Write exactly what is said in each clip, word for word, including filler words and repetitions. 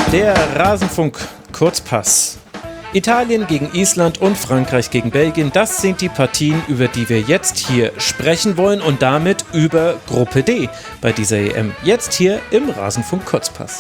Der Rasenfunk-Kurzpass. Italien gegen Island und Frankreich gegen Belgien, das sind die Partien, über die wir jetzt hier sprechen wollen und damit über Gruppe D bei dieser E M. Jetzt hier im Rasenfunk-Kurzpass.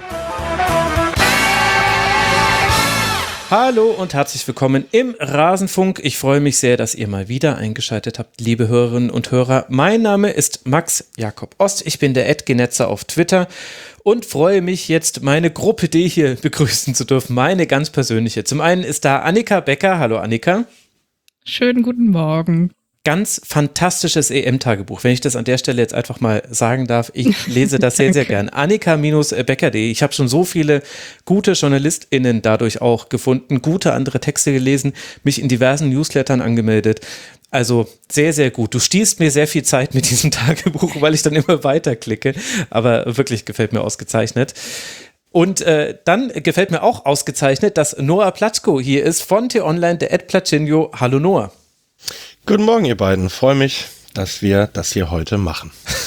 Hallo und herzlich willkommen im Rasenfunk. Ich freue mich sehr, dass ihr mal wieder eingeschaltet habt, liebe Hörerinnen und Hörer. Mein Name ist Max Jakob Ost, ich bin der Edgenetzer auf Twitter und freue mich jetzt, meine Gruppe D hier begrüßen zu dürfen, meine ganz persönliche. Zum einen ist da Annika Becker. Hallo Annika. Schönen guten Morgen. Ganz fantastisches E M-Tagebuch, wenn ich das an der Stelle jetzt einfach mal sagen darf. Ich lese das sehr, sehr gern. Annika Becker punkt de. Ich habe schon so viele gute JournalistInnen dadurch auch gefunden, gute andere Texte gelesen, mich in diversen Newslettern angemeldet. Also sehr, sehr gut. Du stiehlst mir sehr viel Zeit mit diesem Tagebuch, weil ich dann immer weiterklicke. Aber wirklich gefällt mir ausgezeichnet. Und äh, dann gefällt mir auch ausgezeichnet, dass Noah Platschko hier ist von T-Online, der Ed Platschinho. Hallo Noah. Guten Morgen, ihr beiden. Freue mich, dass wir das hier heute machen.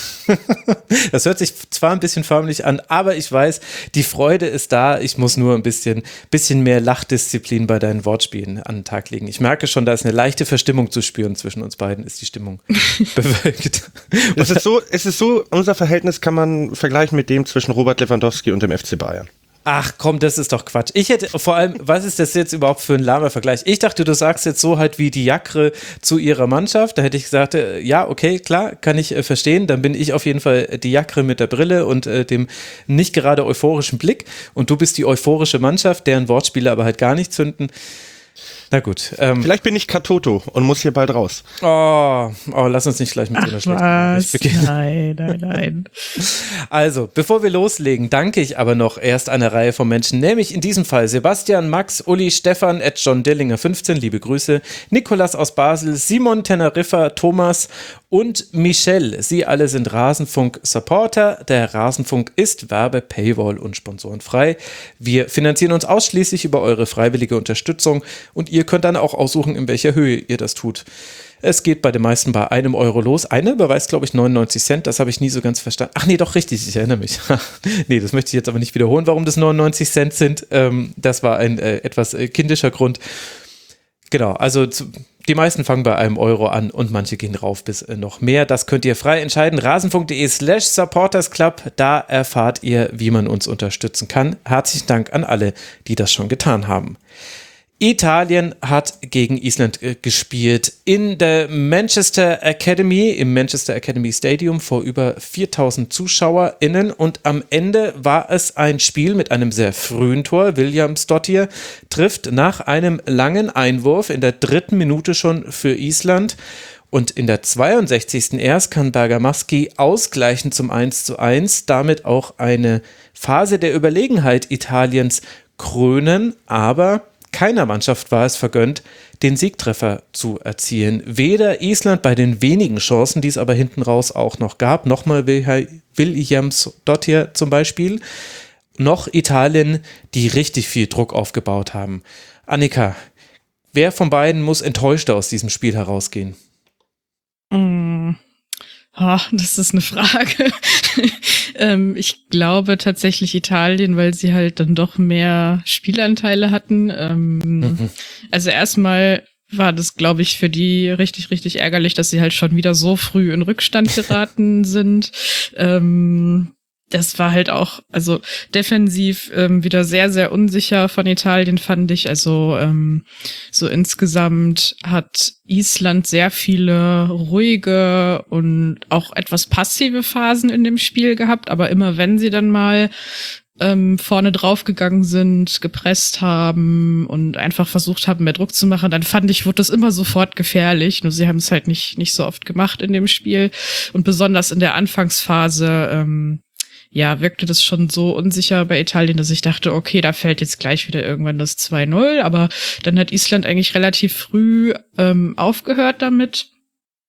Das hört sich zwar ein bisschen förmlich an, aber ich weiß, die Freude ist da. Ich muss nur ein bisschen, bisschen mehr Lachdisziplin bei deinen Wortspielen an den Tag legen. Ich merke schon, da ist eine leichte Verstimmung zu spüren. Zwischen uns beiden ist die Stimmung bewölkt. Es ist so, es ist so, unser Verhältnis kann man vergleichen mit dem zwischen Robert Lewandowski und dem F C Bayern. Ach komm, das ist doch Quatsch. Ich hätte vor allem, was ist das jetzt überhaupt für ein lahmer Vergleich? Ich dachte, du sagst jetzt so halt wie die Jakre zu ihrer Mannschaft. Da hätte ich gesagt, äh, ja, okay, klar, kann ich äh, verstehen. Dann bin ich auf jeden Fall die Jakre mit der Brille und äh, dem nicht gerade euphorischen Blick. Und du bist die euphorische Mannschaft, deren Wortspiele aber halt gar nicht zünden. Na gut. Ähm, Vielleicht bin ich Katoto und muss hier bald raus. Oh, oh lass uns nicht gleich mit so einer schlechten Nachricht beginnen. Nein, nein, nein. Also, bevor wir loslegen, danke ich aber noch erst einer Reihe von Menschen, nämlich in diesem Fall Sebastian, Max, Uli, Stefan, at John Dillinger fünfzehn, liebe Grüße, Nikolas aus Basel, Simon Teneriffa, Thomas und Michelle. Sie alle sind Rasenfunk-Supporter. Der Rasenfunk ist Werbe-, Paywall- und sponsorenfrei. Wir finanzieren uns ausschließlich über eure freiwillige Unterstützung und ihr könnt dann auch aussuchen, in welcher Höhe ihr das tut. Es geht bei den meisten bei einem Euro los. Einer überweist, glaube ich, neunundneunzig Cent. Das habe ich nie so ganz verstanden. Ach nee, doch richtig, ich erinnere mich. Nee, das möchte ich jetzt aber nicht wiederholen, warum das neunundneunzig Cent sind. Ähm, das war ein äh, etwas äh, kindischer Grund. Genau, also zu, die meisten fangen bei einem Euro an und manche gehen rauf bis äh, noch mehr. Das könnt ihr frei entscheiden. Rasenfunk.de slash supportersclub. Da erfahrt ihr, wie man uns unterstützen kann. Herzlichen Dank an alle, die das schon getan haben. Italien hat gegen Island äh, gespielt in der Manchester Academy, im Manchester Academy Stadium vor über viertausend ZuschauerInnen und am Ende war es ein Spiel mit einem sehr frühen Tor. Williamsdottir trifft nach einem langen Einwurf in der dritten Minute schon für Island und in der zweiundsechzigsten erst kann Bergamaschi ausgleichen zum eins zu eins, damit auch eine Phase der Überlegenheit Italiens krönen, aber keiner Mannschaft war es vergönnt, den Siegtreffer zu erzielen. Weder Island bei den wenigen Chancen, die es aber hinten raus auch noch gab, nochmal Williamsdottir zum Beispiel, noch Italien, die richtig viel Druck aufgebaut haben. Annika, wer von beiden muss enttäuschter aus diesem Spiel herausgehen? Mm. Oh, das ist eine Frage. ähm, ich glaube tatsächlich Italien, weil sie halt dann doch mehr Spielanteile hatten. Ähm, mhm. Also erstmal war das, glaube ich, für die richtig, richtig ärgerlich, dass sie halt schon wieder so früh in Rückstand geraten sind. Ähm, Das war halt auch, also defensiv ähm, wieder sehr, sehr unsicher von Italien, fand ich. Also ähm, so insgesamt hat Island sehr viele ruhige und auch etwas passive Phasen in dem Spiel gehabt. Aber immer wenn sie dann mal ähm, vorne draufgegangen sind, gepresst haben und einfach versucht haben, mehr Druck zu machen, dann fand ich, wurde das immer sofort gefährlich. Nur sie haben es halt nicht nicht so oft gemacht in dem Spiel. Und besonders in der Anfangsphase ähm, ja, wirkte das schon so unsicher bei Italien, dass ich dachte, okay, da fällt jetzt gleich wieder irgendwann das zwei null, aber dann hat Island eigentlich relativ früh ähm, aufgehört damit.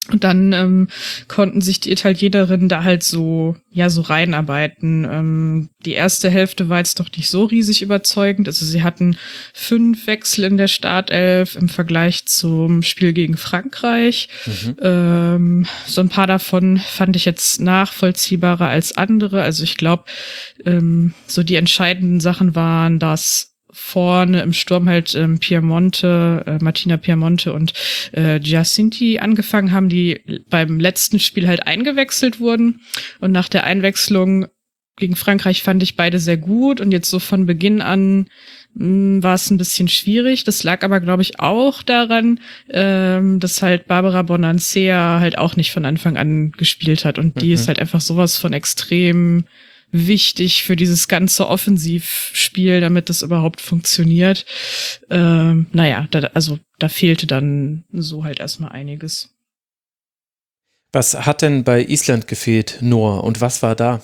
Und dann ähm, konnten sich die Italienerinnen da halt so, ja, so reinarbeiten. Ähm, die erste Hälfte war jetzt doch nicht so riesig überzeugend. Also sie hatten fünf Wechsel in der Startelf im Vergleich zum Spiel gegen Frankreich. Mhm. Ähm, so ein paar davon fand ich jetzt nachvollziehbarer als andere. Also ich glaube, ähm, so die entscheidenden Sachen waren, dass vorne im Sturm halt ähm, Piemonte, äh, Martina Piemonte und äh, Giacinti angefangen haben, die beim letzten Spiel halt eingewechselt wurden. Und nach der Einwechslung gegen Frankreich fand ich beide sehr gut. Und jetzt so von Beginn an mh, war es ein bisschen schwierig. Das lag aber, glaube ich, auch daran, ähm, dass halt Barbara Bonansea halt auch nicht von Anfang an gespielt hat. Und die mhm. ist halt einfach sowas von extrem wichtig für dieses ganze Offensivspiel, damit das überhaupt funktioniert. Ähm, naja, da, also da fehlte dann so halt erstmal einiges. Was hat denn bei Island gefehlt, Noah, und was war da?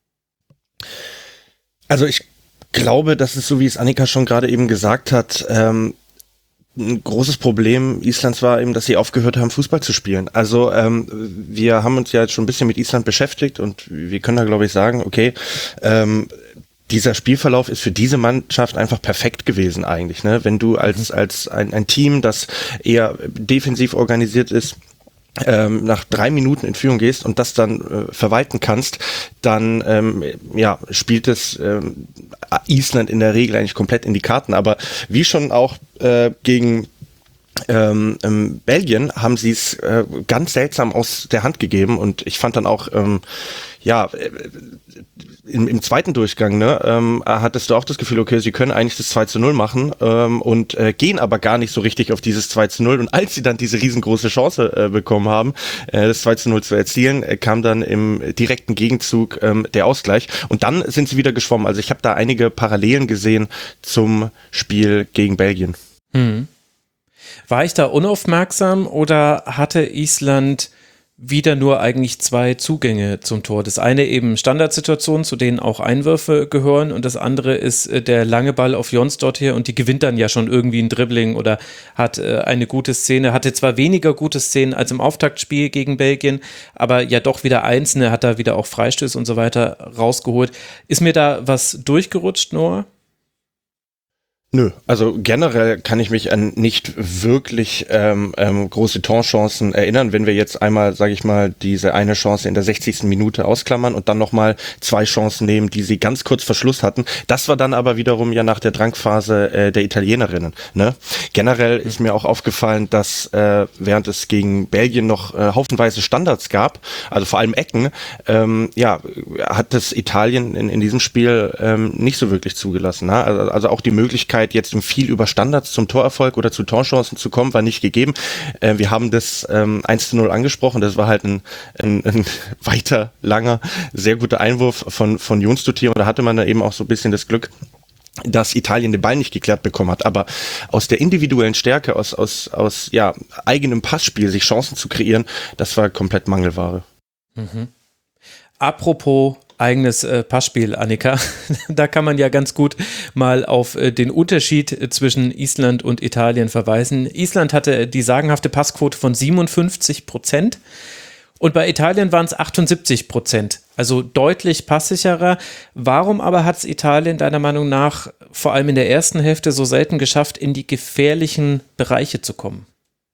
Also ich glaube, das ist so, wie es Annika schon gerade eben gesagt hat, ähm, ein großes Problem Islands war eben, dass sie aufgehört haben, Fußball zu spielen. Also ähm, wir haben uns ja jetzt schon ein bisschen mit Island beschäftigt und wir können da, glaube ich, sagen, okay, ähm, dieser Spielverlauf ist für diese Mannschaft einfach perfekt gewesen eigentlich. Ne? Wenn du als, als ein, ein Team, das eher defensiv organisiert ist, Ähm, nach drei Minuten in Führung gehst und das dann äh, verwalten kannst, dann ähm, ja spielt es ähm, Island in der Regel eigentlich komplett in die Karten. Aber wie schon auch äh, gegen ähm, ähm, Belgien haben sie es äh, ganz seltsam aus der Hand gegeben und ich fand dann auch ähm, ja äh, im, im zweiten Durchgang, ne, ähm, hattest du auch das Gefühl, okay, sie können eigentlich das zwei zu null machen ähm, und äh, gehen aber gar nicht so richtig auf dieses zwei zu null. Und als sie dann diese riesengroße Chance äh, bekommen haben, äh, das zwei zu null zu erzielen, äh, kam dann im direkten Gegenzug ähm, der Ausgleich. Und dann sind sie wieder geschwommen. Also ich habe da einige Parallelen gesehen zum Spiel gegen Belgien. Hm. War ich da unaufmerksam oder hatte Island wieder nur eigentlich zwei Zugänge zum Tor? Das eine eben Standardsituationen, zu denen auch Einwürfe gehören, und das andere ist äh, der lange Ball auf Jonsdott hier, und die gewinnt dann ja schon irgendwie ein Dribbling oder hat äh, eine gute Szene, hatte zwar weniger gute Szenen als im Auftaktspiel gegen Belgien, aber ja doch wieder einzelne, hat da wieder auch Freistöße und so weiter rausgeholt. Ist mir da was durchgerutscht, Noah? Nö, also generell kann ich mich an nicht wirklich ähm, ähm, große Torchancen erinnern, wenn wir jetzt einmal, sage ich mal, diese eine Chance in der sechzigsten Minute ausklammern und dann nochmal zwei Chancen nehmen, die sie ganz kurz vor Schluss hatten. Das war dann aber wiederum ja nach der Drangphase äh, der Italienerinnen. Ne? Generell ist mir auch aufgefallen, dass äh, während es gegen Belgien noch äh, haufenweise Standards gab, also vor allem Ecken, ähm, ja, hat das Italien in, in diesem Spiel ähm, nicht so wirklich zugelassen. Ne? Also, also auch die Möglichkeit, jetzt viel über Standards zum Torerfolg oder zu Torchancen zu kommen, war nicht gegeben. Äh, wir haben das ähm, eins zu null angesprochen, das war halt ein, ein, ein weiter, langer, sehr guter Einwurf von, von Jonsdott hier, und da hatte man da eben auch so ein bisschen das Glück, dass Italien den Ball nicht geklärt bekommen hat, aber aus der individuellen Stärke, aus, aus, aus ja, eigenem Passspiel, sich Chancen zu kreieren, das war komplett Mangelware. Mhm. Apropos eigenes äh, Passspiel, Annika. Da kann man ja ganz gut mal auf äh, den Unterschied äh, zwischen Island und Italien verweisen. Island hatte die sagenhafte Passquote von siebenundfünfzig Prozent und bei Italien waren es achtundsiebzig Prozent. Also deutlich passsicherer. Warum aber hat es Italien deiner Meinung nach vor allem in der ersten Hälfte so selten geschafft, in die gefährlichen Bereiche zu kommen?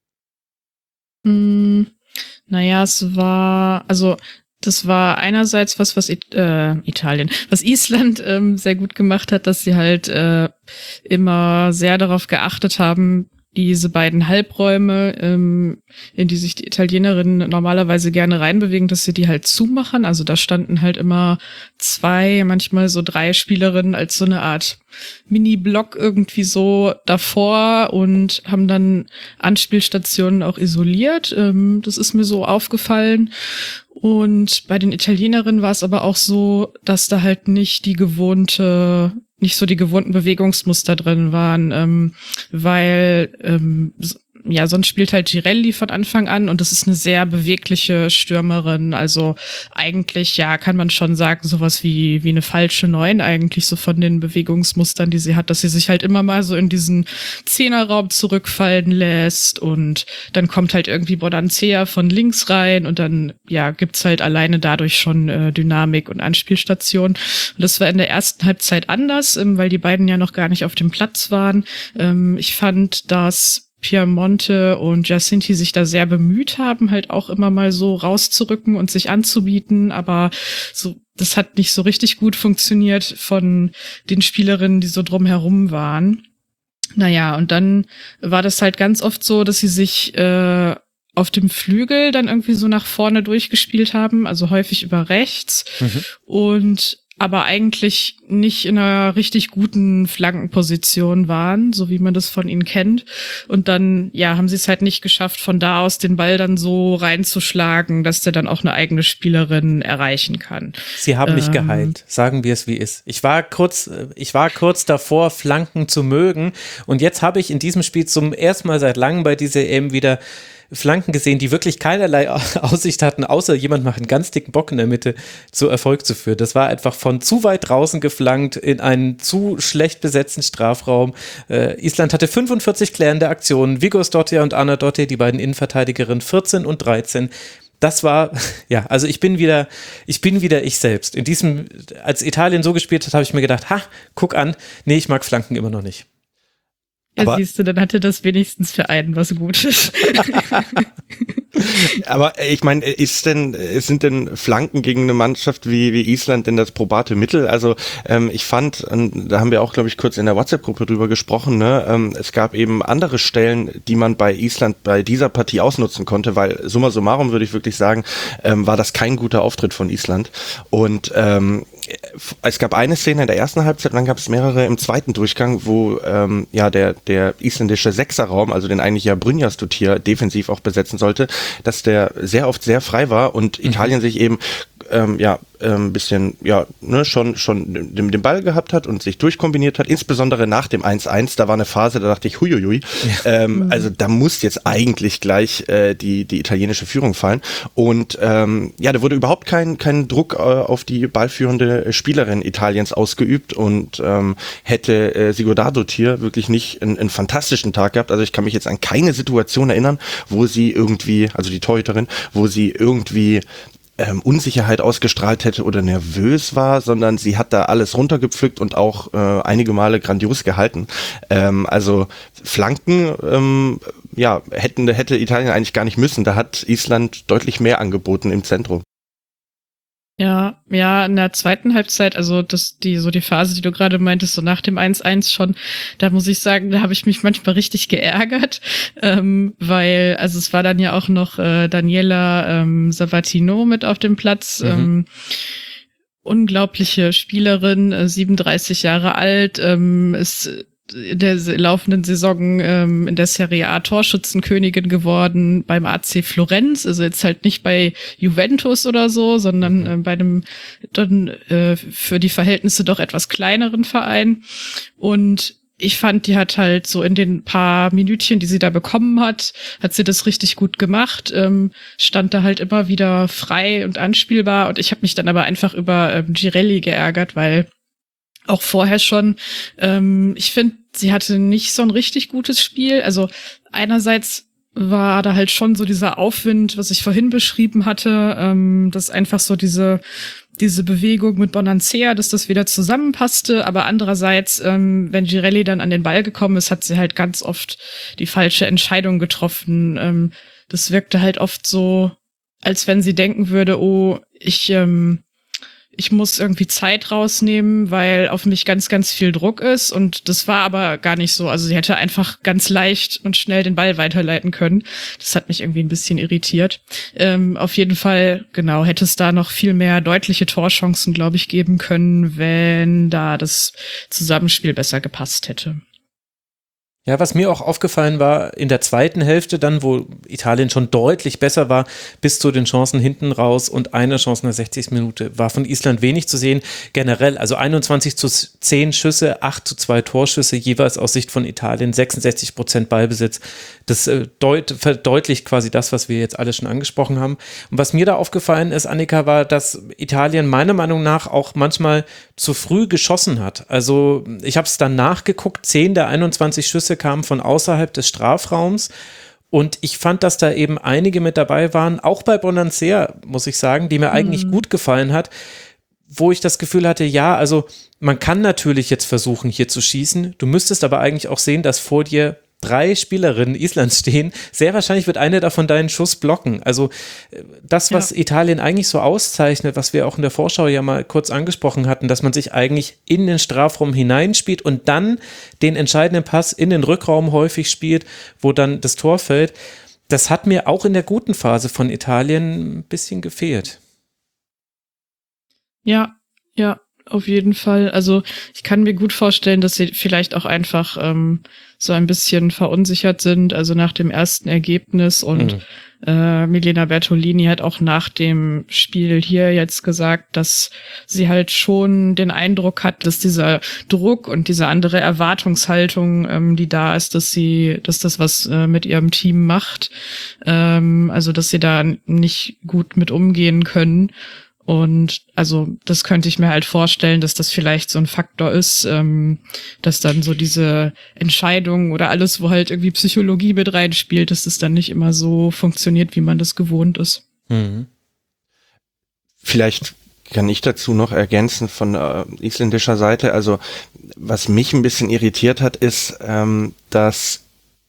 Mm, naja, es war, also das war einerseits was, was It- äh, Italien, was Island ähm, sehr gut gemacht hat, dass sie halt äh, immer sehr darauf geachtet haben, diese beiden Halbräume, ähm, in die sich die Italienerinnen normalerweise gerne reinbewegen, dass sie die halt zumachen. Also da standen halt immer zwei, manchmal so drei Spielerinnen als so eine Art Mini-Block irgendwie so davor und haben dann Anspielstationen auch isoliert. Ähm, das ist mir so aufgefallen. Und bei den Italienerinnen war es aber auch so, dass da halt nicht die gewohnte, nicht so die gewohnten Bewegungsmuster drin waren, ähm, weil ähm, ja, sonst spielt halt Girelli von Anfang an und das ist eine sehr bewegliche Stürmerin. Also eigentlich, ja, kann man schon sagen, sowas wie wie eine falsche Neun eigentlich, so von den Bewegungsmustern, die sie hat, dass sie sich halt immer mal so in diesen Zehnerraum zurückfallen lässt und dann kommt halt irgendwie Bonancea von links rein und dann, ja, gibt's halt alleine dadurch schon äh, Dynamik und Anspielstation. Und das war in der ersten Halbzeit anders, ähm, weil die beiden ja noch gar nicht auf dem Platz waren. Ähm, ich fand, dass Piemonte und Giacinti sich da sehr bemüht haben, halt auch immer mal so rauszurücken und sich anzubieten, aber so, das hat nicht so richtig gut funktioniert von den Spielerinnen, die so drumherum waren. Naja, und dann war das halt ganz oft so, dass sie sich äh, auf dem Flügel dann irgendwie so nach vorne durchgespielt haben, also häufig über rechts mhm. und aber eigentlich nicht in einer richtig guten Flankenposition waren, so wie man das von ihnen kennt. Und dann, ja, haben sie es halt nicht geschafft, von da aus den Ball dann so reinzuschlagen, dass der dann auch eine eigene Spielerin erreichen kann. Sie haben mich ähm, geheilt, sagen wir es wie ist. Ich war kurz, ich war kurz davor, Flanken zu mögen. Und jetzt habe ich in diesem Spiel zum ersten Mal seit langem bei dieser E M wieder Flanken gesehen, die wirklich keinerlei Aussicht hatten, außer jemand macht einen ganz dicken Bock in der Mitte, zu Erfolg zu führen. Das war einfach von zu weit draußen geflankt in einen zu schlecht besetzten Strafraum. Äh, Island hatte fünfundvierzig klärende Aktionen. Viggorsdottir und Arnardóttir, die beiden Innenverteidigerinnen, vierzehn und dreizehn. Das war, ja, also ich bin wieder, ich bin wieder ich selbst. In diesem, als Italien so gespielt hat, habe ich mir gedacht, ha, guck an, nee, ich mag Flanken immer noch nicht. Ja, aber siehst du, dann hatte das wenigstens für einen was Gutes. Aber ich meine, ist denn, sind denn Flanken gegen eine Mannschaft wie, wie Island denn das probate Mittel? Also ähm, ich fand, da haben wir auch, glaube ich, kurz in der WhatsApp-Gruppe drüber gesprochen, ne? Ähm, es gab eben andere Stellen, die man bei Island bei dieser Partie ausnutzen konnte, weil summa summarum würde ich wirklich sagen, ähm, war das kein guter Auftritt von Island. Und ähm, es gab eine Szene in der ersten Halbzeit, dann gab es mehrere im zweiten Durchgang, wo ähm, ja der der isländische Sechserraum, also den eigentlich ja Brynjarsdóttir defensiv auch besetzen sollte, dass der sehr oft sehr frei war und mhm. Italien sich eben ähm, ja ein ähm, bisschen ja ne, schon schon den, den Ball gehabt hat und sich durchkombiniert hat, insbesondere nach dem eins eins, da war eine Phase, da dachte ich, huiuiui, ja. ähm, mhm. also da muss jetzt eigentlich gleich äh, die die italienische Führung fallen und ähm, ja, da wurde überhaupt kein kein Druck äh, auf die ballführende Spielerin Italiens ausgeübt und ähm, hätte äh, Sigurdardóttir wirklich nicht einen, einen fantastischen Tag gehabt, also ich kann mich jetzt an keine Situation erinnern, wo sie irgendwie, also die Torhüterin, wo sie irgendwie Ähm, Unsicherheit ausgestrahlt hätte oder nervös war, sondern sie hat da alles runtergepflückt und auch äh, einige Male grandios gehalten. Ähm, also Flanken, ähm, ja, hätten, hätte Italien eigentlich gar nicht müssen. Da hat Island deutlich mehr angeboten im Zentrum. Ja, ja, in der zweiten Halbzeit, also das, die, so die Phase, die du gerade meintest, so nach dem eins eins schon, da muss ich sagen, da habe ich mich manchmal richtig geärgert, ähm, weil, also es war dann ja auch noch äh, Daniela ähm, Sabatino mit auf dem Platz, mhm. ähm, unglaubliche Spielerin, äh, siebenunddreißig Jahre alt, ähm, ist in der laufenden Saison ähm, in der Serie A Torschützenkönigin geworden beim A C Florenz, also jetzt halt nicht bei Juventus oder so, sondern äh, bei einem dann äh, für die Verhältnisse doch etwas kleineren Verein. Und ich fand, die hat halt so in den paar Minütchen, die sie da bekommen hat, hat sie das richtig gut gemacht, ähm, stand da halt immer wieder frei und anspielbar und ich habe mich dann aber einfach über ähm, Girelli geärgert, weil auch vorher schon, ähm, ich finde, sie hatte nicht so ein richtig gutes Spiel. Also einerseits war da halt schon so dieser Aufwind, was ich vorhin beschrieben hatte, ähm, dass einfach so diese diese Bewegung mit Bonancea, dass das wieder zusammenpasste, aber andererseits, ähm, wenn Girelli dann an den Ball gekommen ist, hat sie halt ganz oft die falsche Entscheidung getroffen. Ähm, das wirkte halt oft so, als wenn sie denken würde, oh, ich ähm, ich muss irgendwie Zeit rausnehmen, weil auf mich ganz, ganz viel Druck ist. Und das war aber gar nicht so. Also sie hätte einfach ganz leicht und schnell den Ball weiterleiten können. Das hat mich irgendwie ein bisschen irritiert. Ähm, auf jeden Fall, genau, hätte es da noch viel mehr deutliche Torchancen, glaube ich, geben können, wenn da das Zusammenspiel besser gepasst hätte. Ja, was mir auch aufgefallen war, in der zweiten Hälfte dann, wo Italien schon deutlich besser war, bis zu den Chancen hinten raus und eine Chance in der sechzigsten Minute, war von Island wenig zu sehen. Generell, also einundzwanzig zu zehn Schüsse, acht zu zwei Torschüsse, jeweils aus Sicht von Italien, sechsundsechzig Prozent Ballbesitz. Das äh, deut- verdeutlicht quasi das, was wir jetzt alle schon angesprochen haben. Und was mir da aufgefallen ist, Annika, war, dass Italien meiner Meinung nach auch manchmal zu früh geschossen hat. Also ich habe es dann nachgeguckt, zehn der einundzwanzig Schüsse kamen von außerhalb des Strafraums und ich fand, dass da eben einige mit dabei waren, auch bei Bonansea, muss ich sagen, die mir eigentlich Mhm. gut gefallen hat, wo ich das Gefühl hatte, ja, also man kann natürlich jetzt versuchen, hier zu schießen, du müsstest aber eigentlich auch sehen, dass vor dir drei Spielerinnen Islands stehen. Sehr wahrscheinlich wird eine davon deinen Schuss blocken. Also äh, das, was Ja. Italien eigentlich so auszeichnet, was wir auch in der Vorschau ja mal kurz angesprochen hatten, dass man sich eigentlich in den Strafraum hineinspielt und dann den entscheidenden Pass in den Rückraum häufig spielt, wo dann das Tor fällt. Das hat mir auch in der guten Phase von Italien ein bisschen gefehlt. Ja, ja, auf jeden Fall. Also ich kann mir gut vorstellen, dass sie vielleicht auch einfach ähm, so ein bisschen verunsichert sind, also nach dem ersten Ergebnis und Mhm. äh, Milena Bertolini hat auch nach dem Spiel hier jetzt gesagt, dass sie halt schon den Eindruck hat, dass dieser Druck und diese andere Erwartungshaltung, ähm, die da ist, dass sie, dass das was äh, mit ihrem Team macht, ähm, also dass sie da nicht gut mit umgehen können. Und also das könnte ich mir halt vorstellen, dass das vielleicht so ein Faktor ist, ähm, dass dann so diese Entscheidung oder alles, wo halt irgendwie Psychologie mit reinspielt, dass das dann nicht immer so funktioniert, wie man das gewohnt ist. Mhm. Vielleicht kann ich dazu noch ergänzen von äh, isländischer Seite. Also was mich ein bisschen irritiert hat, ist, ähm, dass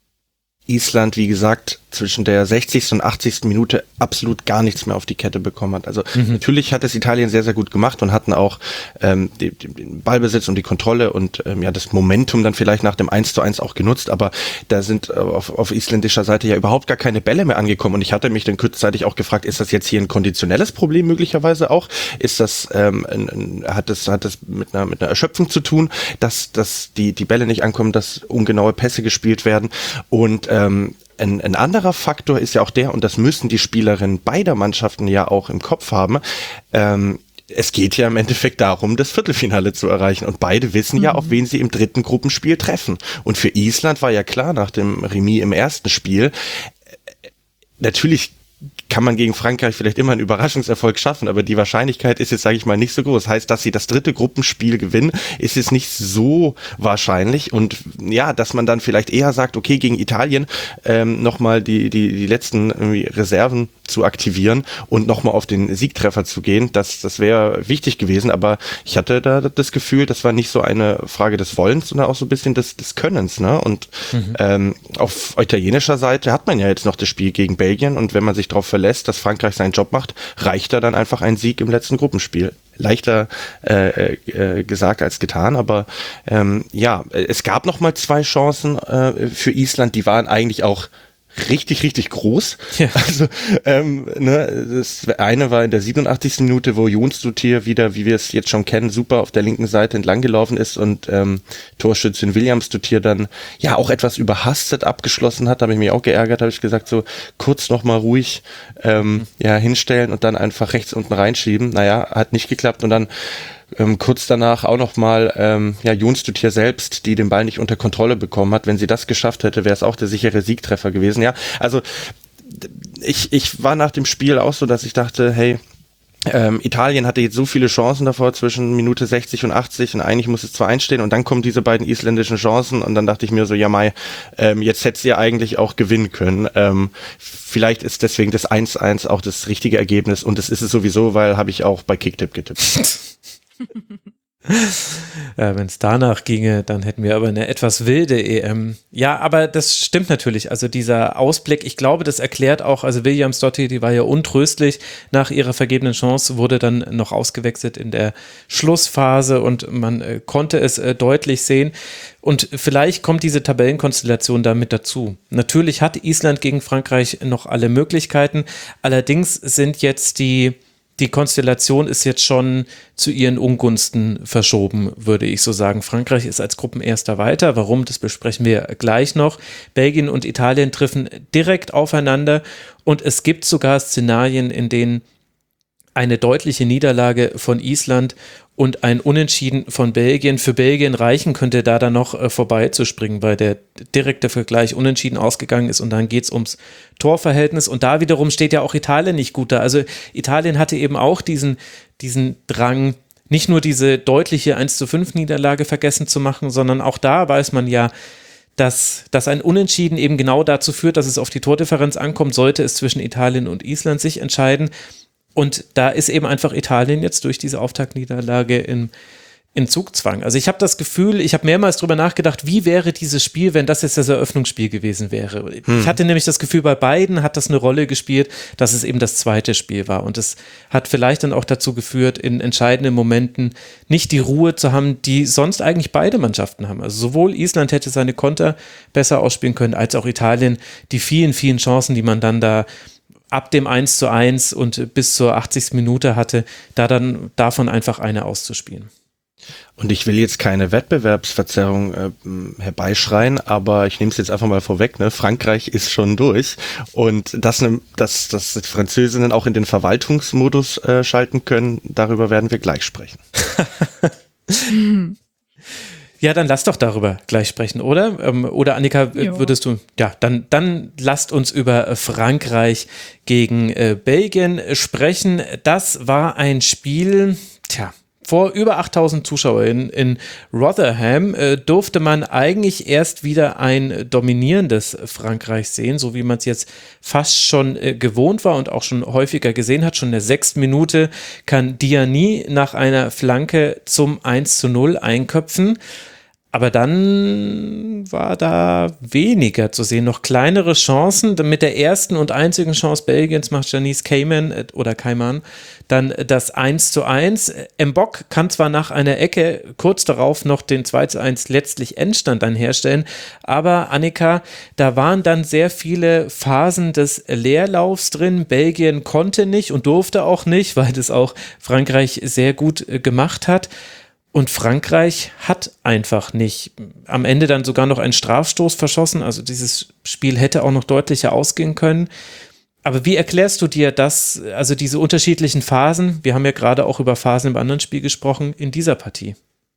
Island, wie gesagt, zwischen der sechzigsten und achtzigsten Minute absolut gar nichts mehr auf die Kette bekommen hat. Also Mhm. natürlich hat es Italien sehr, sehr gut gemacht und hatten auch ähm, die, die, den Ballbesitz und die Kontrolle und ähm, ja das Momentum dann vielleicht nach dem eins zu eins auch genutzt, aber da sind äh, auf, auf isländischer Seite ja überhaupt gar keine Bälle mehr angekommen und ich hatte mich dann kurzzeitig auch gefragt, ist das jetzt hier ein konditionelles Problem möglicherweise auch? Ist das, ähm, ein, ein, hat das, hat das mit einer, mit einer Erschöpfung zu tun, dass, dass die, die Bälle nicht ankommen, dass ungenaue Pässe gespielt werden und ähm, Ein, ein anderer Faktor ist ja auch der, und das müssen die Spielerinnen beider Mannschaften ja auch im Kopf haben, ähm, es geht ja im Endeffekt darum, das Viertelfinale zu erreichen. Und beide wissen mhm. ja, auf wen sie im dritten Gruppenspiel treffen. Und für Island war ja klar, nach dem Remis im ersten Spiel, äh, natürlich kann man gegen Frankreich vielleicht immer einen Überraschungserfolg schaffen, aber die Wahrscheinlichkeit ist jetzt, sage ich mal, nicht so groß. Heißt, dass sie das dritte Gruppenspiel gewinnen, ist jetzt nicht so wahrscheinlich. Und ja, dass man dann vielleicht eher sagt, okay, gegen Italien ähm, nochmal die, die, die letzten irgendwie Reserven zu aktivieren und nochmal auf den Siegtreffer zu gehen, das, das wäre wichtig gewesen. Aber ich hatte da das Gefühl, das war nicht so eine Frage des Wollens, sondern auch so ein bisschen des, des Könnens. Ne? Und mhm. ähm, auf italienischer Seite hat man ja jetzt noch das Spiel gegen Belgien und wenn man sich darauf verlässt, dass Frankreich seinen Job macht, reicht da dann einfach ein Sieg im letzten Gruppenspiel. Leichter äh, äh, gesagt als getan, aber ähm, ja, es gab noch mal zwei Chancen äh, für Island, die waren eigentlich auch richtig, richtig groß. Ja. Also ähm, ne, das eine war in der siebenundachtzigsten Minute, wo Jonsdottir wieder, wie wir es jetzt schon kennen, super auf der linken Seite entlang gelaufen ist und ähm, Torschützin Williams-Dottir dann ja auch etwas überhastet abgeschlossen hat. Da habe ich mich auch geärgert, habe ich gesagt, so kurz nochmal ruhig ähm, mhm. ja hinstellen und dann einfach rechts unten reinschieben. Naja, hat nicht geklappt und dann Ähm, kurz danach auch nochmal ähm, ja, Jonsdottir selbst, die den Ball nicht unter Kontrolle bekommen hat. Wenn sie das geschafft hätte, wäre es auch der sichere Siegtreffer gewesen. Ja, also ich, ich war nach dem Spiel auch so, dass ich dachte, hey, ähm, Italien hatte jetzt so viele Chancen davor zwischen Minute sechzig und achtzig und eigentlich muss es zwei eins stehen und dann kommen diese beiden isländischen Chancen und dann dachte ich mir so, ja Mai, ähm, jetzt hätte sie ja eigentlich auch gewinnen können. Ähm, vielleicht ist deswegen das eins eins auch das richtige Ergebnis und das ist es sowieso, weil habe ich auch bei Kicktipp getippt. Ja, wenn es danach ginge, dann hätten wir aber eine etwas wilde E M. Ja, aber das stimmt natürlich. Also dieser Ausblick, ich glaube, das erklärt auch, also Williams-Dottir, die war ja untröstlich nach ihrer vergebenen Chance, wurde dann noch ausgewechselt in der Schlussphase und man äh, konnte es äh, deutlich sehen. Und vielleicht kommt diese Tabellenkonstellation da mit dazu. Natürlich hat Island gegen Frankreich noch alle Möglichkeiten, allerdings sind jetzt die die Konstellation ist jetzt schon zu ihren Ungunsten verschoben, würde ich so sagen. Frankreich ist als Gruppenerster weiter. Warum, das besprechen wir gleich noch. Belgien und Italien treffen direkt aufeinander und es gibt sogar Szenarien, in denen eine deutliche Niederlage von Island und ein Unentschieden von Belgien für Belgien reichen könnte, da dann noch äh, vorbeizuspringen, weil der direkte Vergleich unentschieden ausgegangen ist und dann geht es ums Torverhältnis und da wiederum steht ja auch Italien nicht gut da. Also Italien hatte eben auch diesen, diesen Drang, nicht nur diese deutliche eins zu fünf Niederlage vergessen zu machen, sondern auch da weiß man ja, dass, dass ein Unentschieden eben genau dazu führt, dass es auf die Tordifferenz ankommt, sollte es zwischen Italien und Island sich entscheiden. Und da ist eben einfach Italien jetzt durch diese Auftaktniederlage in, in Zugzwang. Also ich habe das Gefühl, ich habe mehrmals drüber nachgedacht, wie wäre dieses Spiel, wenn das jetzt das Eröffnungsspiel gewesen wäre. Hm. Ich hatte nämlich das Gefühl, bei beiden hat das eine Rolle gespielt, dass es eben das zweite Spiel war. Und es hat vielleicht dann auch dazu geführt, in entscheidenden Momenten nicht die Ruhe zu haben, die sonst eigentlich beide Mannschaften haben. Also sowohl Island hätte seine Konter besser ausspielen können, als auch Italien die vielen, vielen Chancen, die man dann da ab dem eins zu eins und bis zur achtzigsten Minute hatte, da dann davon einfach eine auszuspielen. Und ich will jetzt keine Wettbewerbsverzerrung äh, herbeischreien, aber ich nehme es jetzt einfach mal vorweg, ne? Frankreich ist schon durch und dass, ne, dass, dass die Französinnen auch in den Verwaltungsmodus äh, schalten können, darüber werden wir gleich sprechen. Ja, dann lass doch darüber gleich sprechen, oder? Ähm, oder Annika, jo. würdest du, ja, dann, dann lasst uns über Frankreich gegen äh, Belgien sprechen. Das war ein Spiel, tja, vor über achttausend Zuschauern in Rotherham äh, durfte man eigentlich erst wieder ein dominierendes Frankreich sehen, so wie man es jetzt fast schon äh, gewohnt war und auch schon häufiger gesehen hat. Schon in der sechsten Minute kann Diani nach einer Flanke zum eins zu null einköpfen. Aber dann war da weniger zu sehen, noch kleinere Chancen. Mit der ersten und einzigen Chance Belgiens macht Janice Cayman äh, oder Cayman dann das eins zu eins. Mbok kann zwar nach einer Ecke kurz darauf noch den zwei zu eins letztlich Endstand dann herstellen, aber Annika, da waren dann sehr viele Phasen des Leerlaufs drin. Belgien konnte nicht und durfte auch nicht, weil das auch Frankreich sehr gut äh, gemacht hat. Und Frankreich hat einfach nicht am Ende dann sogar noch einen Strafstoß verschossen. Also dieses Spiel hätte auch noch deutlicher ausgehen können. Aber wie erklärst du dir das, also diese unterschiedlichen Phasen? Wir haben ja gerade auch über Phasen im anderen Spiel gesprochen, in dieser Partie.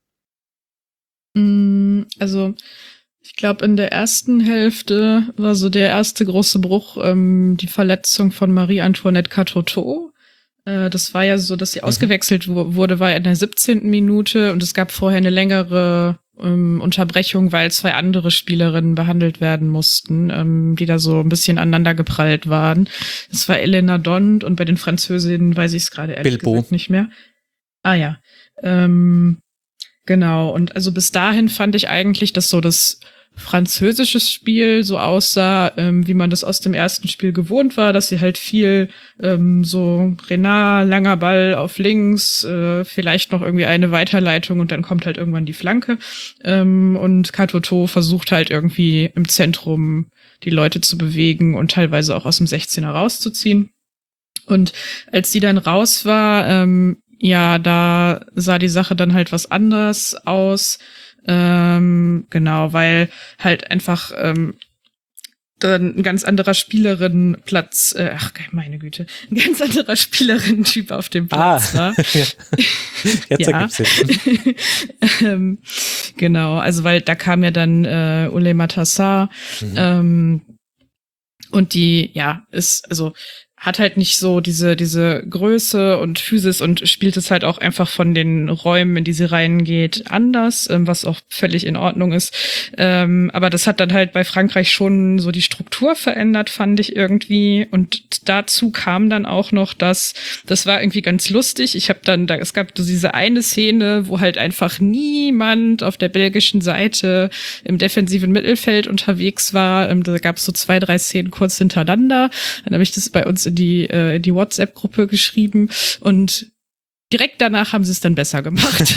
Also ich glaube, in der ersten Hälfte war so der erste große Bruch ähm, die Verletzung von Marie-Antoinette Katoto. Das war ja so, dass sie mhm. ausgewechselt wurde, war in der siebzehnten Minute und es gab vorher eine längere ähm, Unterbrechung, weil zwei andere Spielerinnen behandelt werden mussten, ähm, die da so ein bisschen aneinander geprallt waren. Das war Elena Dont und bei den Französinnen weiß ich es gerade ehrlich Bilbo. gesagt nicht mehr. Ah ja, ähm, genau. Und also bis dahin fand ich eigentlich, dass so das französisches Spiel so aussah, ähm, wie man das aus dem ersten Spiel gewohnt war, dass sie halt viel ähm, so Renard, langer Ball auf links, äh, vielleicht noch irgendwie eine Weiterleitung und dann kommt halt irgendwann die Flanke ähm, und Katoto versucht halt irgendwie im Zentrum die Leute zu bewegen und teilweise auch aus dem sechzehner rauszuziehen. Und als die dann raus war, ähm, ja, da sah die Sache dann halt was anders aus. Ähm, genau, weil halt einfach ähm, dann ein ganz anderer Spielerinnenplatz, äh, ach meine Güte, ein ganz anderer Spielerinnen-Typ auf dem Platz ah, war. Ja. Jetzt ergibt's Sinn. ähm, genau, also weil da kam ja dann äh, Ole Matassar mhm. ähm, und die, ja, ist, also hat halt nicht so diese diese Größe und Physis und spielt es halt auch einfach von den Räumen, in die sie reingeht, anders, ähm, was auch völlig in Ordnung ist. Ähm, aber das hat dann halt bei Frankreich schon so die Struktur verändert, fand ich irgendwie. Und dazu kam dann auch noch, dass, das war irgendwie ganz lustig. Ich habe dann, da es gab so diese eine Szene, wo halt einfach niemand auf der belgischen Seite im defensiven Mittelfeld unterwegs war. Ähm, da gab es so zwei, drei Szenen kurz hintereinander. Dann habe ich das bei uns in die äh, die WhatsApp-Gruppe geschrieben und direkt danach haben sie es dann besser gemacht.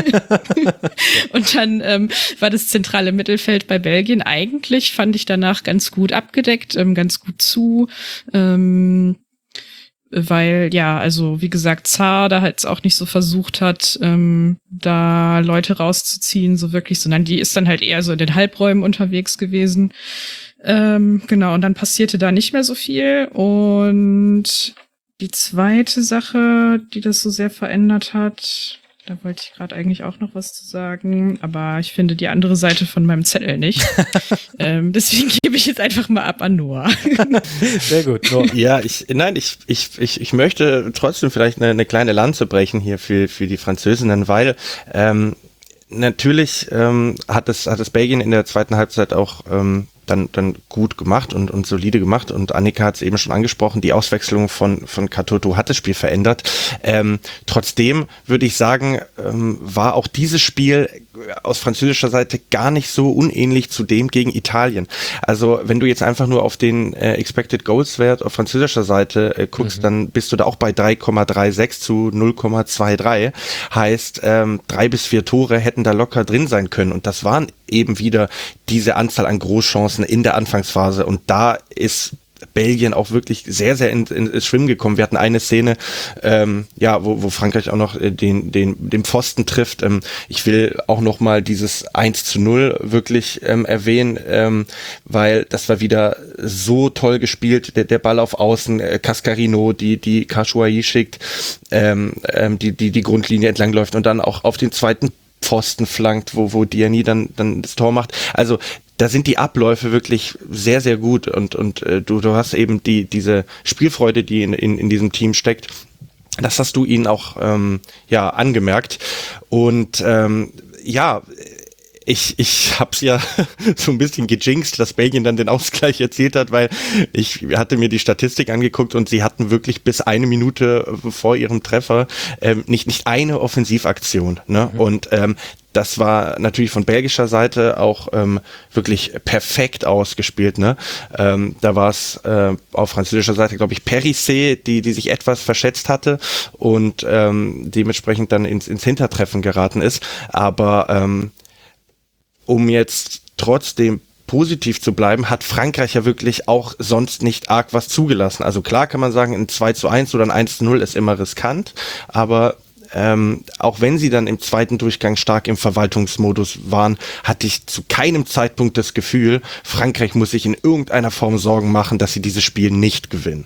Und dann ähm, war das zentrale Mittelfeld bei Belgien eigentlich, fand ich danach ganz gut abgedeckt, ähm, ganz gut zu. Ähm, weil, ja, also wie gesagt, Zar da halt auch nicht so versucht hat, ähm, da Leute rauszuziehen, so wirklich, sondern die ist dann halt eher so in den Halbräumen unterwegs gewesen. Ähm, genau, und dann passierte da nicht mehr so viel. Und die zweite Sache, die das so sehr verändert hat, da wollte ich gerade eigentlich auch noch was zu sagen, aber ich finde die andere Seite von meinem Zettel nicht. ähm, deswegen gebe ich jetzt einfach mal ab an Noah. Sehr gut, Noah. Ja, ich, nein, ich, ich, ich, ich möchte trotzdem vielleicht eine, eine kleine Lanze brechen hier für, für die Französinnen, weil, ähm, natürlich, ähm, hat es, hat es Belgien in der zweiten Halbzeit auch, ähm, dann dann gut gemacht und und solide gemacht, und Annika hat es eben schon angesprochen, die Auswechslung von von Katoto hat das Spiel verändert. Ähm, trotzdem würde ich sagen, ähm, war auch dieses Spiel aus französischer Seite gar nicht so unähnlich zu dem gegen Italien. Also wenn du jetzt einfach nur auf den äh, Expected Goals Wert auf französischer Seite äh, guckst, mhm. dann bist du da auch bei drei Komma sechsunddreißig zu null Komma dreiundzwanzig. Heißt, ähm, drei bis vier Tore hätten da locker drin sein können, und das waren eben wieder diese Anzahl an Großchancen in der Anfangsphase, und da ist Belgien auch wirklich sehr, sehr ins in, in Schwimmen gekommen. Wir hatten eine Szene, ähm, ja, wo, wo Frankreich auch noch den, den, den Pfosten trifft. Ähm, ich will auch noch mal dieses eins zu null wirklich ähm, erwähnen, ähm, weil das war wieder so toll gespielt. Der, der Ball auf Außen, äh, Cascarino, die, die Kashuayi schickt, ähm, ähm, die, die, die Grundlinie entlang läuft und dann auch auf den zweiten Pfosten flankt, wo, wo Diani dann, dann das Tor macht. Also, da sind die Abläufe wirklich sehr, sehr gut, und, und äh, du, du hast eben die, diese Spielfreude, die in, in, in diesem Team steckt. Das hast du ihnen auch, ähm, ja, angemerkt. Und, ähm, ja, Ich, ich hab's ja so ein bisschen gejinxt, dass Belgien dann den Ausgleich erzielt hat, weil ich hatte mir die Statistik angeguckt und sie hatten wirklich bis eine Minute vor ihrem Treffer ähm, nicht nicht eine Offensivaktion, ne? Mhm. Und ähm, das war natürlich von belgischer Seite auch ähm, wirklich perfekt ausgespielt, ne? Ähm, da war es äh, auf französischer Seite, glaube ich, Périssé, die die sich etwas verschätzt hatte und ähm, dementsprechend dann ins ins Hintertreffen geraten ist, aber ähm, um jetzt trotzdem positiv zu bleiben, hat Frankreich ja wirklich auch sonst nicht arg was zugelassen. Also klar kann man sagen, ein zwei zu eins oder ein eins zu null ist immer riskant, aber ähm, auch wenn sie dann im zweiten Durchgang stark im Verwaltungsmodus waren, hatte ich zu keinem Zeitpunkt das Gefühl, Frankreich muss sich in irgendeiner Form Sorgen machen, dass sie dieses Spiel nicht gewinnen.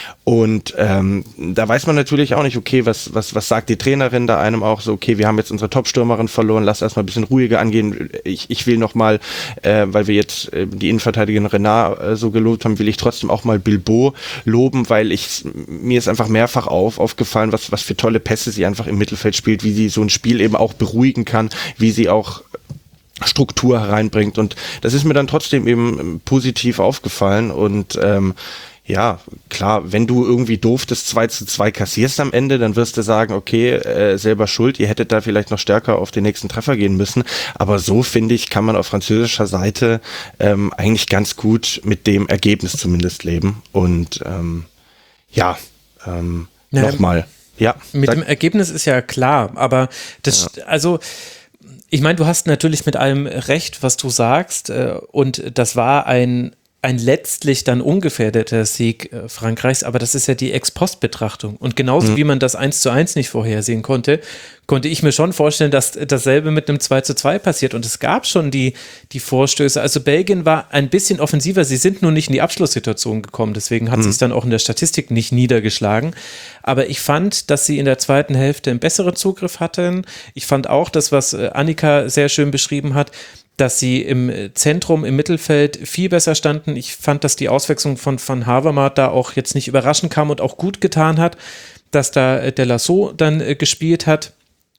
Und ähm, da weiß man natürlich auch nicht, okay, was was was sagt die Trainerin da einem auch so, okay, wir haben jetzt unsere Top-Stürmerin verloren, lass erstmal ein bisschen ruhiger angehen. Ich ich will nochmal, äh, weil wir jetzt äh, die Innenverteidigerin Renard äh, so gelobt haben, will ich trotzdem auch mal Bilbao loben, weil ich mir ist einfach mehrfach auf aufgefallen, was was für tolle Pässe sie einfach im Mittelfeld spielt, wie sie so ein Spiel eben auch beruhigen kann, wie sie auch Struktur hereinbringt, und das ist mir dann trotzdem eben positiv aufgefallen. Und ähm, ja, klar, wenn du irgendwie doof das zwei zu zwei kassierst am Ende, dann wirst du sagen, okay, äh, selber schuld, ihr hättet da vielleicht noch stärker auf den nächsten Treffer gehen müssen. Aber so, finde ich, kann man auf französischer Seite ähm, eigentlich ganz gut mit dem Ergebnis zumindest leben. Und ähm, ja, ähm, ja nochmal. Ja, mit sag. dem Ergebnis ist ja klar, aber das, ja. also ich meine, du hast natürlich mit allem recht, was du sagst, äh, und das war ein ein letztlich dann ungefährdeter Sieg äh, Frankreichs, aber das ist ja die Ex-Post-Betrachtung. Und genauso mhm. wie man das eins zu eins nicht vorhersehen konnte, konnte ich mir schon vorstellen, dass dasselbe mit einem zwei zu zwei passiert. Und es gab schon die, die Vorstöße. Also Belgien war ein bisschen offensiver. Sie sind nur nicht in die Abschlusssituation gekommen. Deswegen hat mhm. sich dann auch in der Statistik nicht niedergeschlagen. Aber ich fand, dass sie in der zweiten Hälfte einen besseren Zugriff hatten. Ich fand auch das, was Annika sehr schön beschrieben hat, dass sie im Zentrum, im Mittelfeld viel besser standen. Ich fand, dass die Auswechslung von Van Havermaet da auch jetzt nicht überraschend kam und auch gut getan hat, dass da Delasso dann äh, gespielt hat.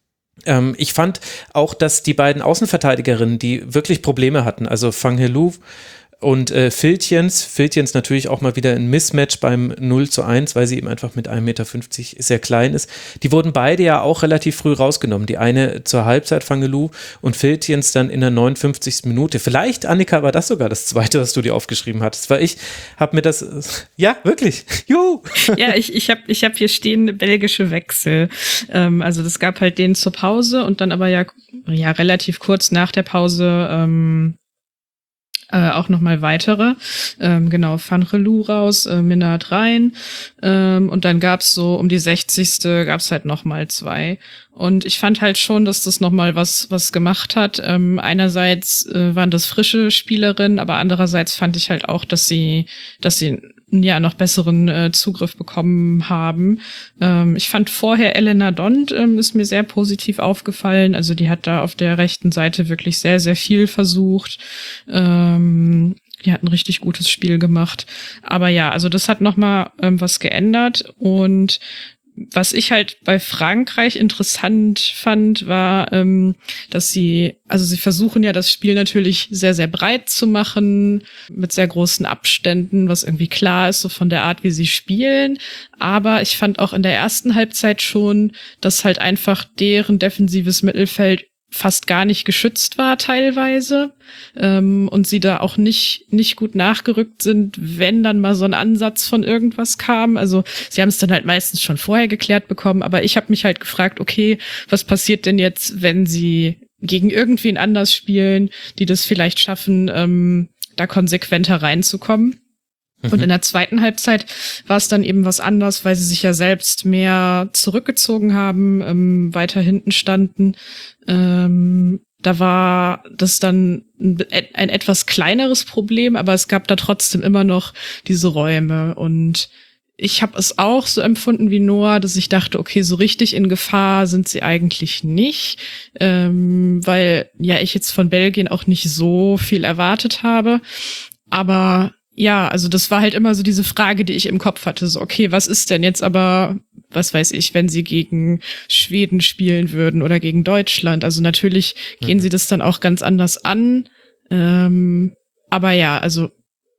Ähm, ich fand auch, dass die beiden Außenverteidigerinnen, die wirklich Probleme hatten, also Fanghelu und äh, Filtjens, Filtjens natürlich auch mal wieder ein Mismatch beim null zu eins, weil sie eben einfach mit ein Meter fünfzig sehr klein ist. Die wurden beide ja auch relativ früh rausgenommen. Die eine zur Halbzeit, Fanghelu, und Filtjens dann in der neunundfünfzigsten Minute. Vielleicht, Annika, war das sogar das zweite, was du dir aufgeschrieben hattest, weil ich habe mir das, ja, wirklich, juhu. Ja, ich, ich habe ich hab hier stehende belgische Wechsel. Ähm, also das gab halt den zur Pause und dann aber ja, ja relativ kurz nach der Pause ähm, Äh, auch nochmal weitere, ähm, genau, Van Relou raus, äh, Minnaert rein, ähm, und dann gab's so um die sechzigste gab's halt nochmal zwei. Und ich fand halt schon, dass das nochmal was was gemacht hat. Ähm, einerseits äh, waren das frische Spielerinnen, aber andererseits fand ich halt auch, dass sie, dass sie ja noch besseren äh, Zugriff bekommen haben. Ähm, ich fand vorher Elena Dont ähm, ist mir sehr positiv aufgefallen. Also die hat da auf der rechten Seite wirklich sehr, sehr viel versucht. Ähm, die hat ein richtig gutes Spiel gemacht. Aber ja, also das hat nochmal ähm, was geändert. Und was ich halt bei Frankreich interessant fand, war, ähm, dass sie, also sie versuchen ja das Spiel natürlich sehr, sehr breit zu machen, mit sehr großen Abständen, was irgendwie klar ist, so von der Art, wie sie spielen. Aber ich fand auch in der ersten Halbzeit schon, dass halt einfach deren defensives Mittelfeld fast gar nicht geschützt war teilweise, ähm, und sie da auch nicht nicht gut nachgerückt sind, wenn dann mal so ein Ansatz von irgendwas kam. Also sie haben es dann halt meistens schon vorher geklärt bekommen, aber ich habe mich halt gefragt, okay, was passiert denn jetzt, wenn sie gegen irgendwen anders spielen, die das vielleicht schaffen, ähm, da konsequenter reinzukommen? Und in der zweiten Halbzeit war es dann eben was anderes, weil sie sich ja selbst mehr zurückgezogen haben, ähm, weiter hinten standen. Ähm, da war das dann ein, ein etwas kleineres Problem, aber es gab da trotzdem immer noch diese Räume. Und ich habe es auch so empfunden wie Noah, dass ich dachte, okay, so richtig in Gefahr sind sie eigentlich nicht, ähm, weil ja ich jetzt von Belgien auch nicht so viel erwartet habe. Aber ja, also das war halt immer so diese Frage, die ich im Kopf hatte. So, okay, was ist denn jetzt aber, was weiß ich, wenn sie gegen Schweden spielen würden oder gegen Deutschland? Also natürlich gehen mhm. sie das dann auch ganz anders an. Ähm, aber ja, also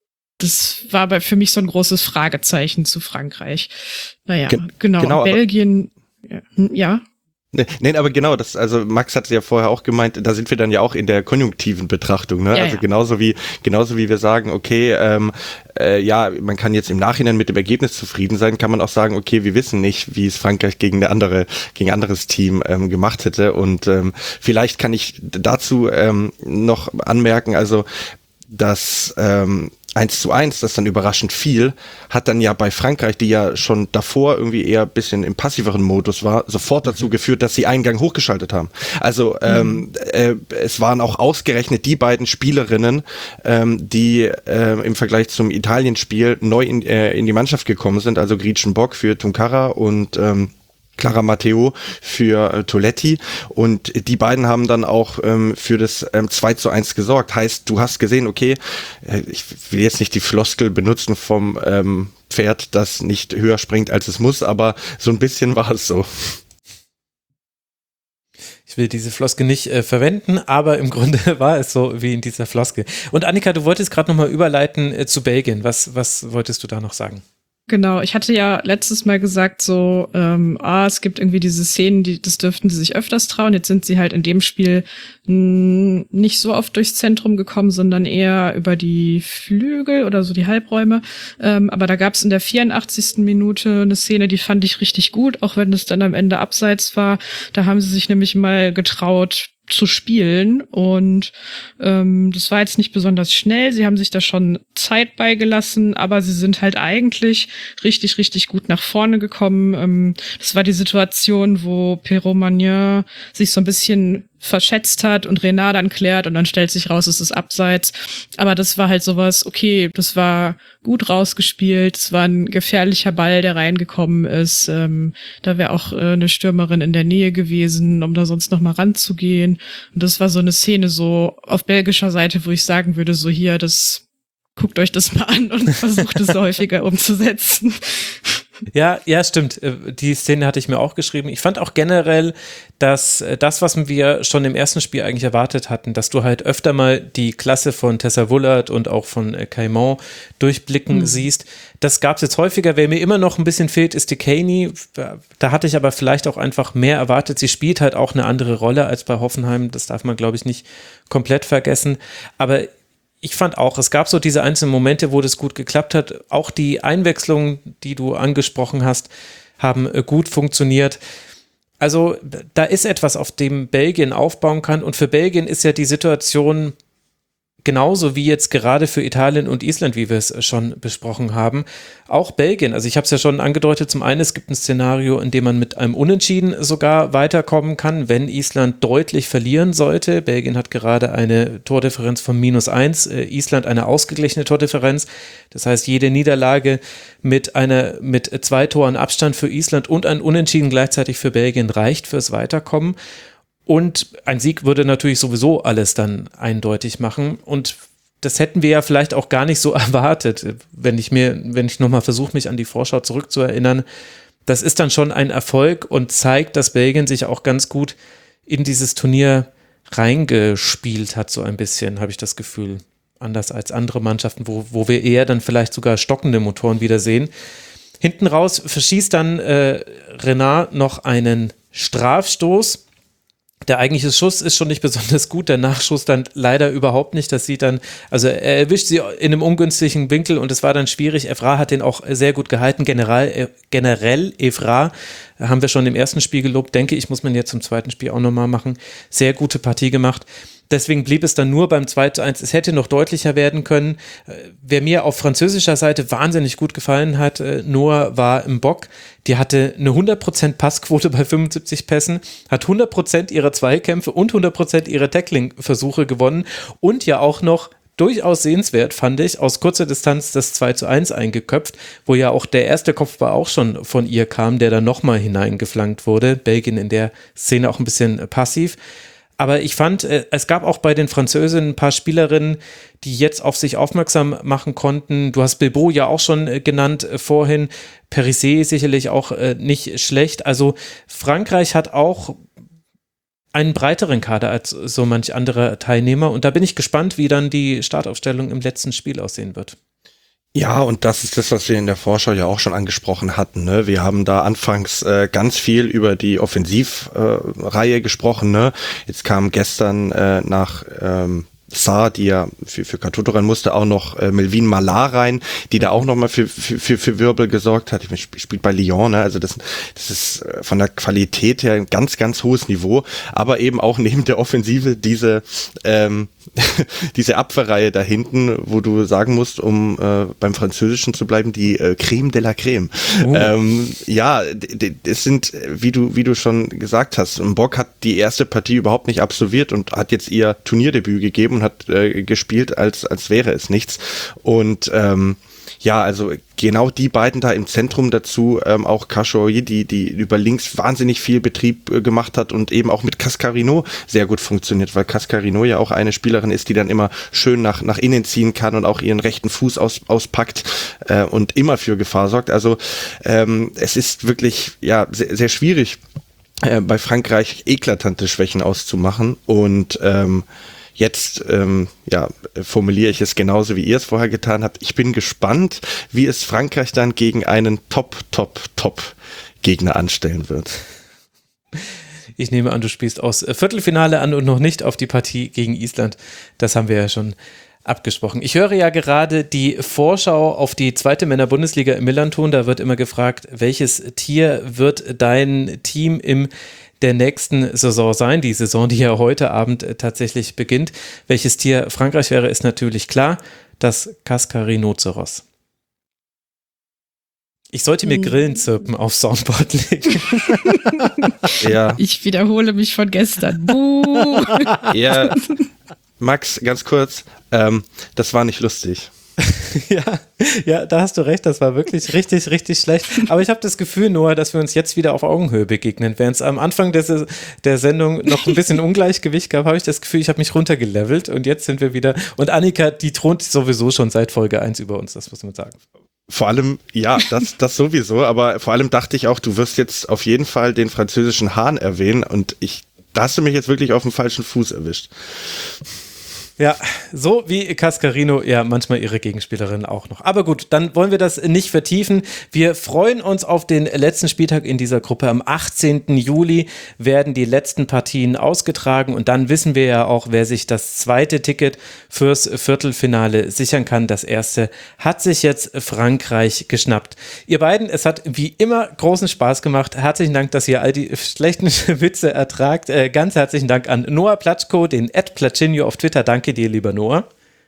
das war bei, für mich so ein großes Fragezeichen zu Frankreich. Naja, Ge- genau. genau Belgien, ja. ja. Nee, nee, aber genau, das, also Max hat ja vorher auch gemeint, da sind wir dann ja auch in der konjunktiven Betrachtung, ne? Ja, also ja. genauso wie, genauso wie wir sagen, okay, ähm, äh, ja, man kann jetzt im Nachhinein mit dem Ergebnis zufrieden sein, kann man auch sagen, okay, wir wissen nicht, wie es Frankreich gegen eine andere, gegen ein anderes Team ähm, gemacht hätte. Und ähm, vielleicht kann ich dazu ähm, noch anmerken, also dass ähm, eins zu eins, das dann überraschend viel, hat dann ja bei Frankreich, die ja schon davor irgendwie eher ein bisschen im passiveren Modus war, sofort dazu geführt, dass sie einen Gang hochgeschaltet haben. Also ähm, äh, es waren auch ausgerechnet die beiden Spielerinnen, ähm, die äh, im Vergleich zum Italien-Spiel neu in, äh, in die Mannschaft gekommen sind, also Gretchen Bock für Tunkara und ähm, Clara Matteo für äh, Toletti, und die beiden haben dann auch ähm, für das ähm, zwei zu eins gesorgt. Heißt, du hast gesehen, okay, äh, ich will jetzt nicht die Floskel benutzen vom ähm, Pferd, das nicht höher springt, als es muss, aber so ein bisschen war es so. Ich will diese Floskel nicht äh, verwenden, aber im Grunde war es so wie in dieser Floskel. Und Annika, du wolltest gerade nochmal überleiten äh, zu Belgien. Was, was wolltest du da noch sagen? Genau, ich hatte ja letztes Mal gesagt, so, ähm, ah, es gibt irgendwie diese Szenen, die, das dürften sie sich öfters trauen. Jetzt sind sie halt in dem Spiel mh, nicht so oft durchs Zentrum gekommen, sondern eher über die Flügel oder so die Halbräume. Ähm, aber da gab es in der vierundachtzigsten Minute eine Szene, die fand ich richtig gut, auch wenn es dann am Ende abseits war. Da haben sie sich nämlich mal getraut zu spielen, und ähm, das war jetzt nicht besonders schnell. Sie haben sich da schon Zeit beigelassen, aber sie sind halt eigentlich richtig, richtig gut nach vorne gekommen. Ähm, das war die Situation, wo Perrault Magnin sich so ein bisschen verschätzt hat und Renard dann klärt und dann stellt sich raus, es ist abseits. Aber das war halt sowas, okay, das war gut rausgespielt, es war ein gefährlicher Ball, der reingekommen ist. Ähm, da wäre auch äh, eine Stürmerin in der Nähe gewesen, um da sonst noch mal ranzugehen. Und das war so eine Szene so auf belgischer Seite, wo ich sagen würde, so hier, das guckt euch das mal an und versucht es häufiger umzusetzen. Ja, ja, stimmt. Die Szene hatte ich mir auch geschrieben. Ich fand auch generell, dass das, was wir schon im ersten Spiel eigentlich erwartet hatten, dass du halt öfter mal die Klasse von Tessa Woolard und auch von Caimont durchblicken mhm. siehst. Das gab es jetzt häufiger. Wer mir immer noch ein bisschen fehlt, ist die Caney. Da hatte ich aber vielleicht auch einfach mehr erwartet. Sie spielt halt auch eine andere Rolle als bei Hoffenheim. Das darf man, glaube ich, nicht komplett vergessen. Aber ich fand auch, es gab so diese einzelnen Momente, wo das gut geklappt hat. Auch die Einwechslungen, die du angesprochen hast, haben gut funktioniert. Also da ist etwas, auf dem Belgien aufbauen kann. Und für Belgien ist ja die Situation genauso wie jetzt gerade für Italien und Island, wie wir es schon besprochen haben, auch Belgien. Also ich habe es ja schon angedeutet, zum einen, es gibt ein Szenario, in dem man mit einem Unentschieden sogar weiterkommen kann, wenn Island deutlich verlieren sollte. Belgien hat gerade eine Tordifferenz von minus eins, äh, Island eine ausgeglichene Tordifferenz. Das heißt, jede Niederlage mit einer mit zwei Toren Abstand für Island und ein Unentschieden gleichzeitig für Belgien reicht fürs Weiterkommen. Und ein Sieg würde natürlich sowieso alles dann eindeutig machen. Und das hätten wir ja vielleicht auch gar nicht so erwartet, wenn ich mir, wenn ich nochmal versuche, mich an die Vorschau zurückzuerinnern. Das ist dann schon ein Erfolg und zeigt, dass Belgien sich auch ganz gut in dieses Turnier reingespielt hat, so ein bisschen, habe ich das Gefühl. Anders als andere Mannschaften, wo, wo wir eher dann vielleicht sogar stockende Motoren wieder sehen. Hinten raus verschießt dann äh, Renard noch einen Strafstoß. Der eigentliche Schuss ist schon nicht besonders gut, der Nachschuss dann leider überhaupt nicht. Das sieht dann, also er erwischt sie in einem ungünstigen Winkel und es war dann schwierig. Evra hat den auch sehr gut gehalten. General, generell Evra haben wir schon im ersten Spiel gelobt, denke ich, muss man jetzt im zweiten Spiel auch nochmal machen. Sehr gute Partie gemacht. Deswegen blieb es dann nur beim zwei zu eins. Es hätte noch deutlicher werden können. Wer mir auf französischer Seite wahnsinnig gut gefallen hat, Noah war im Bock. Die hatte eine hundert Prozent Passquote bei fünfundsiebzig Pässen, hat hundert Prozent ihrer Zweikämpfe und hundert Prozent ihrer Tackling-Versuche gewonnen und ja auch noch durchaus sehenswert, fand ich, aus kurzer Distanz das zwei zu eins eingeköpft, wo ja auch der erste Kopfball auch schon von ihr kam, der dann nochmal hineingeflankt wurde. Belgien in der Szene auch ein bisschen passiv. Aber ich fand, es gab auch bei den Französinnen ein paar Spielerinnen, die jetzt auf sich aufmerksam machen konnten. Du hast Bilbao ja auch schon genannt vorhin. Perisset sicherlich auch nicht schlecht. Also Frankreich hat auch einen breiteren Kader als so manch andere Teilnehmer. Und da bin ich gespannt, wie dann die Startaufstellung im letzten Spiel aussehen wird. Ja, und das ist das, was wir in der Vorschau ja auch schon angesprochen hatten. Ne? Wir haben da anfangs äh, ganz viel über die Offensivreihe äh, gesprochen. Ne? Jetzt kam gestern äh, nach ähm, Sarr, die ja für, für Katoto rein musste, auch noch äh, Melvin Malar rein, die da auch nochmal für, für, für, für Wirbel gesorgt hat. Ich spiele bei Lyon, ne? Also das, das ist von der Qualität her ein ganz, ganz hohes Niveau, aber eben auch neben der Offensive diese ähm, diese Abwehrreihe da hinten, wo du sagen musst, um äh, beim Französischen zu bleiben, die äh, Creme de la Creme. Oh. Ähm, ja, es sind, wie du wie du schon gesagt hast, Bock hat die erste Partie überhaupt nicht absolviert und hat jetzt ihr Turnierdebüt gegeben und hat äh, gespielt, als als wäre es nichts. Und ähm, ja, also genau die beiden da im Zentrum dazu, ähm, auch Khashoggi, die die über links wahnsinnig viel Betrieb äh, gemacht hat und eben auch mit Cascarino sehr gut funktioniert, weil Cascarino ja auch eine Spielerin ist, die dann immer schön nach nach innen ziehen kann und auch ihren rechten Fuß aus, auspackt äh, und immer für Gefahr sorgt. Also ähm, es ist wirklich ja sehr, sehr schwierig, äh, bei Frankreich eklatante Schwächen auszumachen und ähm, Jetzt ähm, ja, formuliere ich es genauso, wie ihr es vorher getan habt. Ich bin gespannt, wie es Frankreich dann gegen einen Top, Top, Top-Gegner anstellen wird. Ich nehme an, du spielst aus Viertelfinale an und noch nicht auf die Partie gegen Island. Das haben wir ja schon abgesprochen. Ich höre ja gerade die Vorschau auf die zweite Männer-Bundesliga im Millanton. Da wird immer gefragt, welches Tier wird dein Team im der nächsten Saison sein, die Saison, die ja heute Abend äh, tatsächlich beginnt. Welches Tier Frankreich wäre, ist natürlich klar, das Cascarrhinoceros. Ich sollte mir Grillen zirpen aufs Soundboard legen. Ja. Ich wiederhole mich von gestern. Buh. Ja, Max, ganz kurz, ähm, das war nicht lustig. Ja, ja, da hast du recht, das war wirklich richtig, richtig schlecht. Aber ich habe das Gefühl, Noah, dass wir uns jetzt wieder auf Augenhöhe begegnen. Während es am Anfang des, der Sendung noch ein bisschen Ungleichgewicht gab, habe ich das Gefühl, ich habe mich runtergelevelt und jetzt sind wir wieder. Und Annika, die thront sowieso schon seit Folge eins über uns, das muss man sagen. Vor allem, ja, das, das sowieso, aber vor allem dachte ich auch, du wirst jetzt auf jeden Fall den französischen Hahn erwähnen und ich, da hast du mich jetzt wirklich auf dem falschen Fuß erwischt. Ja, so wie Cascarino ja manchmal ihre Gegenspielerin auch noch. Aber gut, dann wollen wir das nicht vertiefen. Wir freuen uns auf den letzten Spieltag in dieser Gruppe. Am achtzehnten Juli werden die letzten Partien ausgetragen und dann wissen wir ja auch, wer sich das zweite Ticket fürs Viertelfinale sichern kann. Das erste hat sich jetzt Frankreich geschnappt. Ihr beiden, es hat wie immer großen Spaß gemacht. Herzlichen Dank, dass ihr all die schlechten Witze ertragt. Äh, ganz herzlichen Dank an Noah Platschko, den at Platschinho auf Twitter. Danke dir, lieber Noah.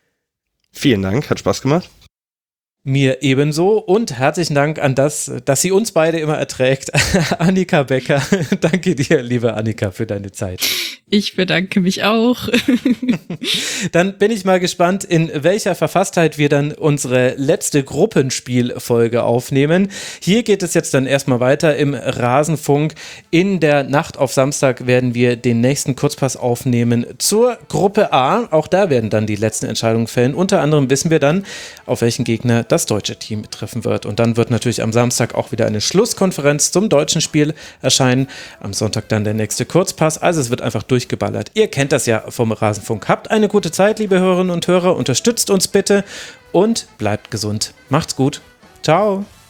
Vielen Dank, hat Spaß gemacht. Mir ebenso und herzlichen Dank an das, dass sie uns beide immer erträgt. Annika Becker, danke dir, liebe Annika, für deine Zeit. Ich bedanke mich auch. Dann bin ich mal gespannt, in welcher Verfasstheit wir dann unsere letzte Gruppenspielfolge aufnehmen. Hier geht es jetzt dann erstmal weiter im Rasenfunk. In der Nacht auf Samstag werden wir den nächsten Kurzpass aufnehmen zur Gruppe A. Auch da werden dann die letzten Entscheidungen fällen. Unter anderem wissen wir dann, auf welchen Gegner das deutsche Team treffen wird. Und dann wird natürlich am Samstag auch wieder eine Schlusskonferenz zum deutschen Spiel erscheinen. Am Sonntag dann der nächste Kurzpass. Also es wird einfach durchgeballert. Ihr kennt das ja vom Rasenfunk. Habt eine gute Zeit, liebe Hörerinnen und Hörer. Unterstützt uns bitte und bleibt gesund. Macht's gut. Ciao.